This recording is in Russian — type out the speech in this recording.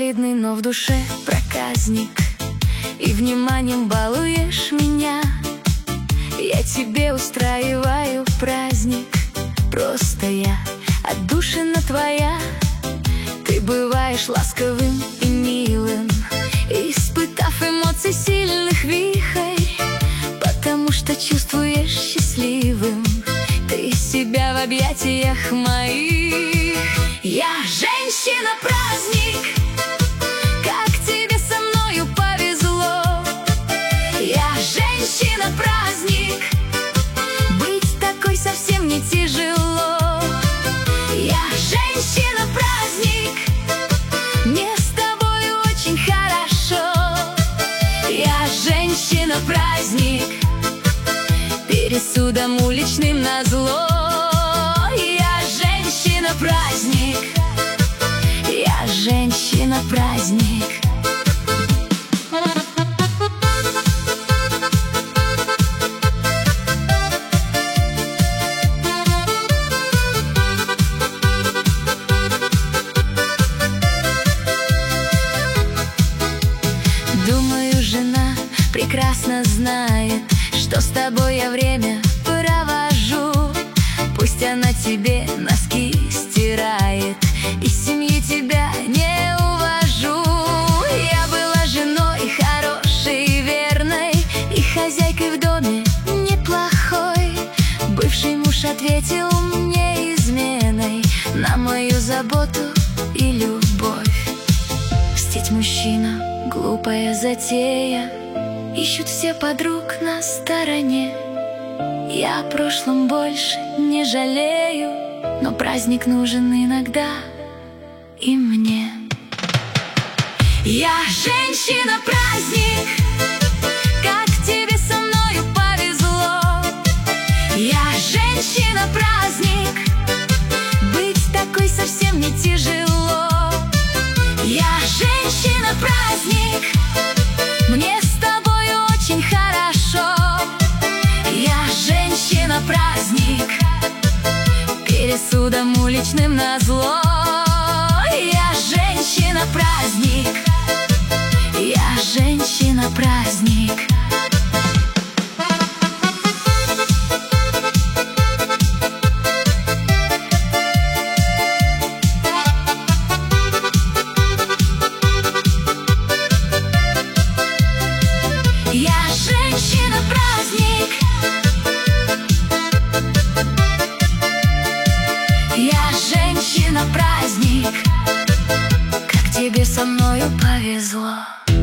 солидный, но в душе проказник, и вниманием балуешь меня. Я тебе устраиваю праздник, просто я отдушина твоя. Ты бываешь ласковым и милым, испытав эмоций сильных вихрь, потому что чувствуешь счастливым ты себя в объятиях моих. Я женщина-праздник, как тебе со мною повезло. Я женщина-праздник, быть такой совсем не тяжело. Я женщина-праздник, мне с тобой очень хорошо. Я женщина-праздник, пересудом уличным назло. Я женщина-праздник, я женщина-праздник. Думаю, жена прекрасно знает, что с тобой я время провожу. Пусть она тебе носки стирает и семьи тебя не увожу. Я была женой хорошей и верной, и хозяйкой в доме неплохой. Бывший муж ответил мне изменой на мою заботу и любовь. Мстить мужчина — глупая затея, ищут все подруг на стороне. Я о прошлом больше не жалею, но праздник нужен иногда и мне. Я женщина-праздник, как тебе со мною повезло. Я женщина-праздник, быть такой совсем не тяжело. Я женщина-праздник, мне с тобой очень хорошо. Я женщина-праздник, пересудом уличным назло. Я женщина-праздник, я женщина-праздник. Я женщина-праздник, я женщина-праздник, как тебе со мною повезло.